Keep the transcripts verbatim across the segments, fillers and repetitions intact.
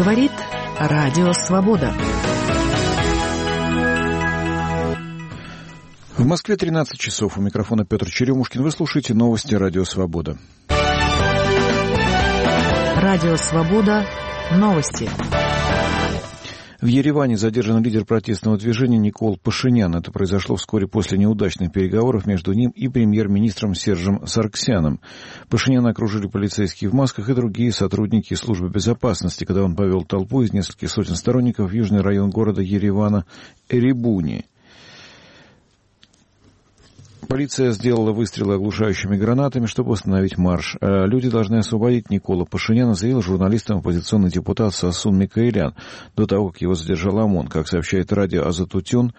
Говорит Радио Свобода. В Москве тринадцать часов. У микрофона Петр Черемушкин. Вы слушаете новости Радио Свобода. Радио Свобода. Новости. В Ереване задержан лидер протестного движения Никол Пашинян. Это произошло вскоре после неудачных переговоров между ним и премьер-министром Сержем Саргсяном. Пашиняна окружили полицейские в масках и другие сотрудники службы безопасности, когда он повел толпу из нескольких сотен сторонников в южный район города Еревана Эребуни. Полиция сделала выстрелы оглушающими гранатами, чтобы остановить марш. А люди должны освободить Никола Пашиняна, заявил журналистам оппозиционный депутат Сасун Микаэлян до того, как его задержал ОМОН. Как сообщает радио Азатутюн,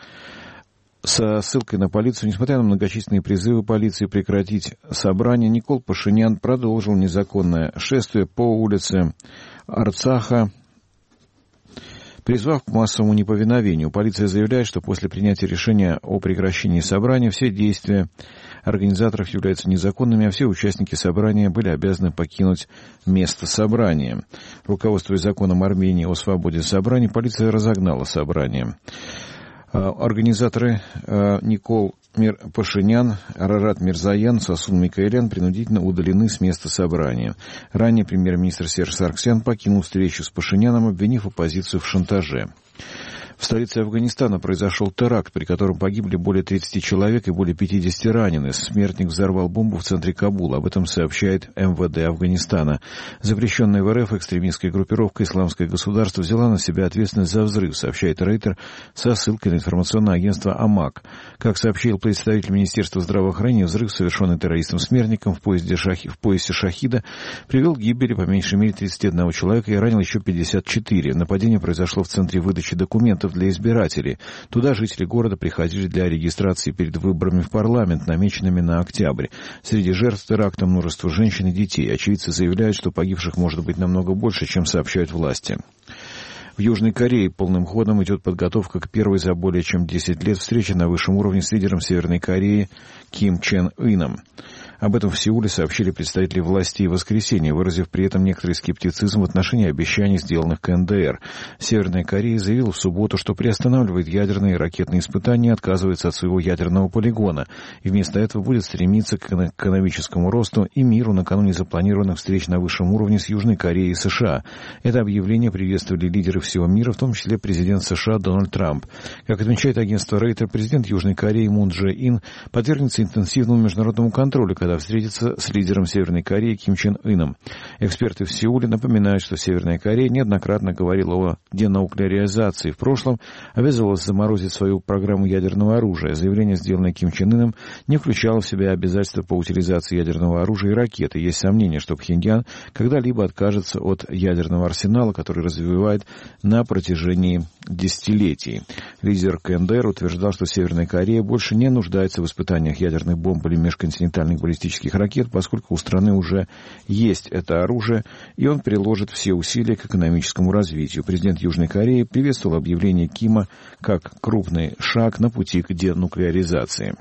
со ссылкой на полицию, несмотря на многочисленные призывы полиции прекратить собрание, Никол Пашинян продолжил незаконное шествие по улице Арцаха, призвав к массовому неповиновению. Полиция заявляет, что после принятия решения о прекращении собрания все действия организаторов являются незаконными, а все участники собрания были обязаны покинуть место собрания. Руководствуясь законом Армении о свободе собраний, полиция разогнала собрание. Организаторы Никол Пашинян, Арарат Мирзаян, Сасун Микаэлян принудительно удалены с места собрания. Ранее премьер-министр Серж Саргсян покинул встречу с Пашиняном, обвинив оппозицию в шантаже. В столице Афганистана произошел теракт, при котором погибли более тридцати человек и более пятидесяти ранены. Смертник взорвал бомбу в центре Кабула. Об этом сообщает эм вэ дэ Афганистана. Запрещенная в эр эф экстремистская группировка «Исламское государство» взяла на себя ответственность за взрыв, сообщает Рейтер со ссылкой на информационное агентство АМАК. Как сообщил представитель Министерства здравоохранения, взрыв, совершенный террористом-смертником в поезде, Шахи, в поясе «Шахида», привел к гибели по меньшей мере тридцати одного человека и ранил еще пятьдесят четыре. Нападение произошло в центре выдачи документов для избирателей. Туда жители города приходили для регистрации перед выборами в парламент, намеченными на октябрь. Среди жертв теракта множество женщин и детей. Очевидцы заявляют, что погибших может быть намного больше, чем сообщают власти. В Южной Корее полным ходом идет подготовка к первой за более чем десять лет встрече на высшем уровне с лидером Северной Кореи Ким Чен Ыном. Об этом в Сеуле сообщили представители властей в воскресенье, выразив при этом некоторый скептицизм в отношении обещаний, сделанных ка эн дэ эр. Северная Корея заявила в субботу, что приостанавливает ядерные и ракетные испытания и отказывается от своего ядерного полигона, и вместо этого будет стремиться к экономическому росту и миру накануне запланированных встреч на высшем уровне с Южной Кореей и США. Это объявление приветствовали лидеры всего мира, в том числе президент США Дональд Трамп. Как отмечает агентство Рейтер, президент Южной Кореи Мун Дже Ин подвергнется интенсивному международному контролю, когда встретиться с лидером Северной Кореи Ким Чен Ыном. Эксперты в Сеуле напоминают, что Северная Корея неоднократно говорила о денуклеаризации. В прошлом обязывалась заморозить свою программу ядерного оружия. Заявление, сделанное Ким Чен Ыном, не включало в себя обязательства по утилизации ядерного оружия и ракеты. Есть сомнение, что Пхеньян когда-либо откажется от ядерного арсенала, который развивает на протяжении десятилетий. Лидер ка эн дэ эр утверждал, что Северная Корея больше не нуждается в испытаниях ядерных бомб или межконтинентальных баллистических ракет, поскольку у страны уже есть это оружие, и он приложит все усилия к экономическому развитию. Президент Южной Кореи приветствовал объявление Кима как крупный шаг на пути к денуклеаризации.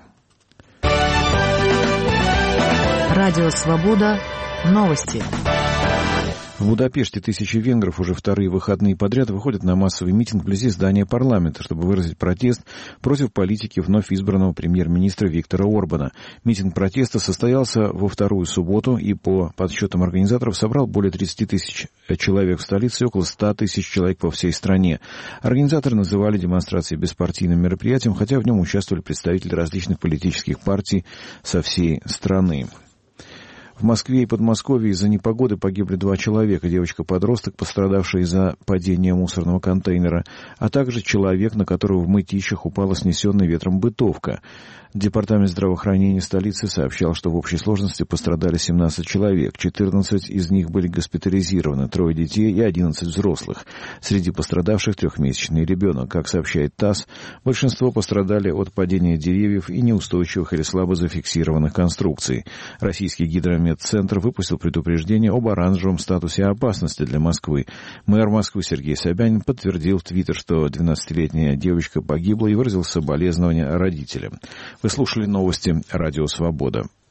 Радио Свобода. Новости. В Будапеште тысячи венгров уже вторые выходные подряд выходят на массовый митинг вблизи здания парламента, чтобы выразить протест против политики вновь избранного премьер-министра Виктора Орбана. Митинг протеста состоялся во вторую субботу и, по подсчетам организаторов, собрал более тридцати тысяч человек в столице и около ста тысяч человек по всей стране. Организаторы называли демонстрации беспартийным мероприятием, хотя в нем участвовали представители различных политических партий со всей страны. В Москве и Подмосковье из-за непогоды погибли два человека. Девочка-подросток, пострадавшая из-за падения мусорного контейнера, а также человек, на которого в Мытищах упала снесенная ветром бытовка. Департамент здравоохранения столицы сообщал, что в общей сложности пострадали семнадцать человек. четырнадцать из них были госпитализированы, трое детей и одиннадцать взрослых. Среди пострадавших трехмесячный ребенок. Как сообщает ТАСС, большинство пострадали от падения деревьев и неустойчивых или слабо зафиксированных конструкций. Российский гидрометцентр выпустил предупреждение об оранжевом статусе опасности для Москвы. Мэр Москвы Сергей Собянин подтвердил в Твиттер, что двенадцатилетняя девочка погибла, и выразил соболезнования родителям. Вы слушали новости «Радио Свобода».